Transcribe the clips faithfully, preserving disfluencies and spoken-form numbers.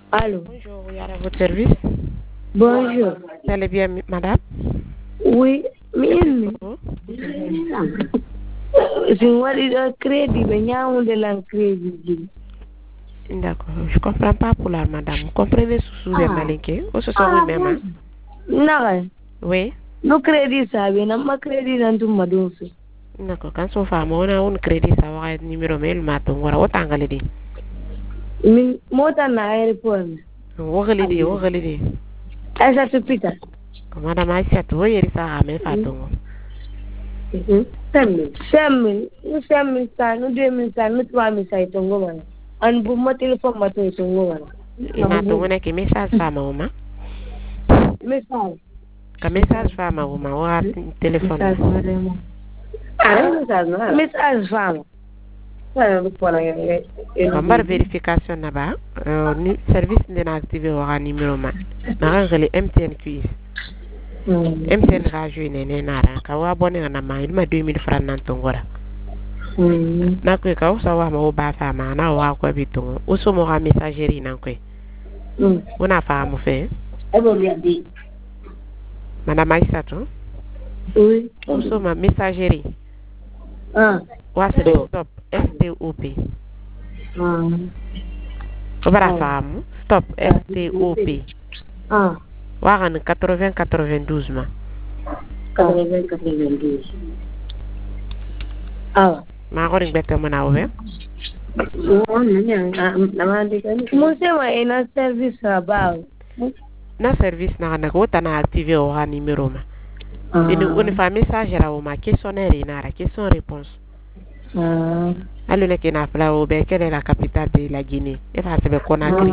Allô. Bonjour, oui, à votre service. Bonjour. Vous allez bien, madame? Oui, mais je vois le crédit, mais il y a un de la crédit. D'accord, je comprends pas pour la madame. Vous comprenez sous le malinqué? Ou ce sont même? Non. Oui. No crédit ça, bien, ma crédit dans tout ma douce. D'accord, quand son femme on a un crédit, ça va être numéro mail, maton, voilà, autant que dit. Mi mota na airport. Wogale di, wogale di. Asa tu pita. Madame Aïssa, tu vois, il y a ça à mes faton. Semi, semi, nous semi ça, nous deux mille ça, nous trois mille ça, et ton goût. Un bout de téléphone, ma ton goût. Et maton, on a que message femme, maman. Message. Que message femme, maman, ou à téléphone. Ah, message, message femme. Kambar vérification naba, ni service n'a activé au numéro ma. Na ngale M T N quiz. M T N ga joine ne nara ka wa abonné na ma ilma deux mille francs nan tongora. Na ko ka o sa wa ma o ba fa ma na wa ko bitongo. O so mo ga messagerie nan ko. Ona fa mo fe. Madame Aïssa to? Oui. O so ma messagerie. Ah. Wa se stop S T O P. Ah. Obara femme, stop S T O P. Ah. Waran quatre-vingts quatre-vingt-douze ma. quatre-vingts quatre-vingt-douze. Ah. Ma goring bete mana owe. Monsieur wa ina service ba. Na service na na ko ta na activer o ha numéro ma. Ini une fa message ra o ma questionnaire ina ra question réponse. Ah. Allo ne kena fla o be quelle est la capitale de la Guinée? E fa se be Conakry.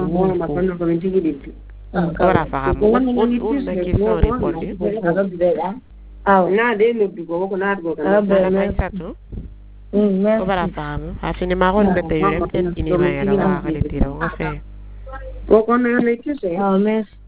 Ora fa mo on na question réponse. Ah. Na de no bigo ko na go na na sa to. Mm. Ora fa mo. Ha fini ma gon bete yo M T N ini ma ya la wa ga le tira o fe. O ko na le tise. Ah, merci.